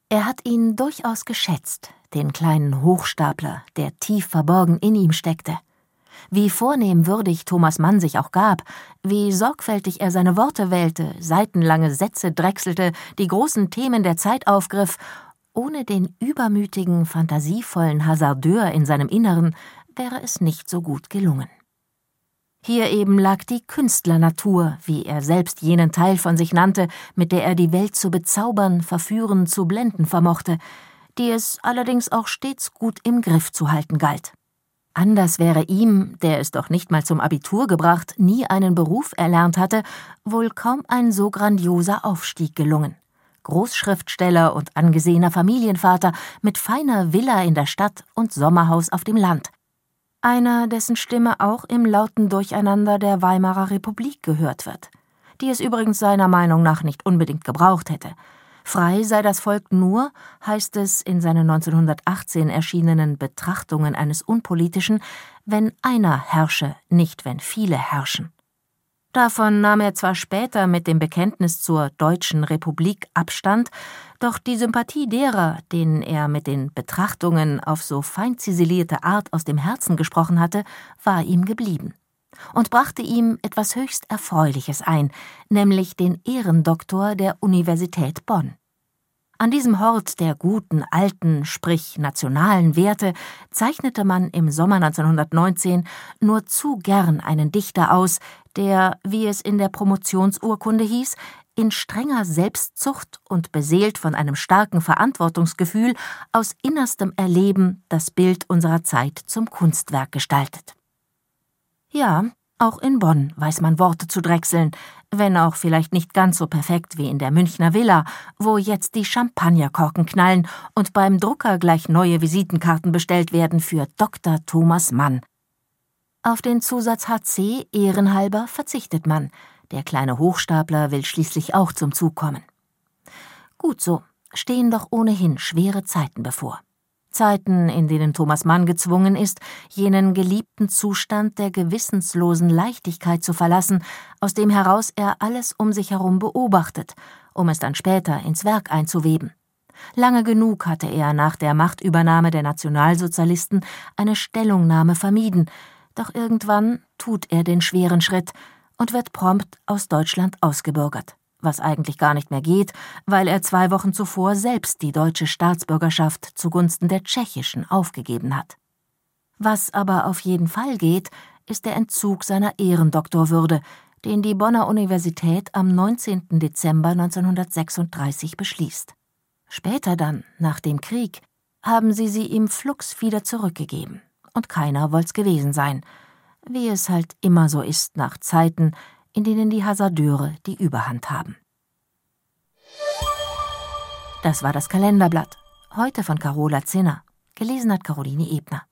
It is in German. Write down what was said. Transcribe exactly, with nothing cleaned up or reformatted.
Er hat ihn durchaus geschätzt, den kleinen Hochstapler, der tief verborgen in ihm steckte. Wie vornehm würdig Thomas Mann sich auch gab, wie sorgfältig er seine Worte wählte, seitenlange Sätze drechselte, die großen Themen der Zeit aufgriff, ohne den übermütigen, fantasievollen Hasardeur in seinem Inneren wäre es nicht so gut gelungen. Hier eben lag die Künstlernatur, wie er selbst jenen Teil von sich nannte, mit der er die Welt zu bezaubern, verführen, zu blenden vermochte, die es allerdings auch stets gut im Griff zu halten galt. Anders wäre ihm, der es doch nicht mal zum Abitur gebracht, nie einen Beruf erlernt hatte, wohl kaum ein so grandioser Aufstieg gelungen. Großschriftsteller und angesehener Familienvater mit feiner Villa in der Stadt und Sommerhaus auf dem Land. Einer, dessen Stimme auch im lauten Durcheinander der Weimarer Republik gehört wird, die es übrigens seiner Meinung nach nicht unbedingt gebraucht hätte. Frei sei das Volk nur, heißt es in seinen neunzehnhundertachtzehn erschienenen Betrachtungen eines Unpolitischen, wenn einer herrsche, nicht wenn viele herrschen. Davon nahm er zwar später mit dem Bekenntnis zur Deutschen Republik Abstand, doch die Sympathie derer, denen er mit den Betrachtungen auf so fein ziselierte Art aus dem Herzen gesprochen hatte, war ihm geblieben und brachte ihm etwas höchst Erfreuliches ein, nämlich den Ehrendoktor der Universität Bonn. An diesem Hort der guten, alten, sprich nationalen Werte zeichnete man im Sommer neunzehnhundertneunzehn nur zu gern einen Dichter aus, der, wie es in der Promotionsurkunde hieß, in strenger Selbstzucht und beseelt von einem starken Verantwortungsgefühl aus innerstem Erleben das Bild unserer Zeit zum Kunstwerk gestaltet. Ja, auch in Bonn weiß man Worte zu drechseln, wenn auch vielleicht nicht ganz so perfekt wie in der Münchner Villa, wo jetzt die Champagnerkorken knallen und beim Drucker gleich neue Visitenkarten bestellt werden für Doktor Thomas Mann. Auf den Zusatz H C ehrenhalber verzichtet man. Der kleine Hochstapler will schließlich auch zum Zug kommen. Gut so, stehen doch ohnehin schwere Zeiten bevor. Zeiten, in denen Thomas Mann gezwungen ist, jenen geliebten Zustand der gewissenslosen Leichtigkeit zu verlassen, aus dem heraus er alles um sich herum beobachtet, um es dann später ins Werk einzuweben. Lange genug hatte er nach der Machtübernahme der Nationalsozialisten eine Stellungnahme vermieden, doch irgendwann tut er den schweren Schritt und wird prompt aus Deutschland ausgebürgert. Was eigentlich gar nicht mehr geht, weil er zwei Wochen zuvor selbst die deutsche Staatsbürgerschaft zugunsten der tschechischen aufgegeben hat. Was aber auf jeden Fall geht, ist der Entzug seiner Ehrendoktorwürde, den die Bonner Universität am neunzehnten Dezember neunzehnhundertsechsunddreißig beschließt. Später dann, nach dem Krieg, haben sie sie ihm flugs wieder zurückgegeben. Und keiner wollt's gewesen sein, wie es halt immer so ist nach Zeiten, in denen die Hasardeure die Überhand haben. Das war das Kalenderblatt, heute von Carola Zinner, gelesen hat Caroline Ebner.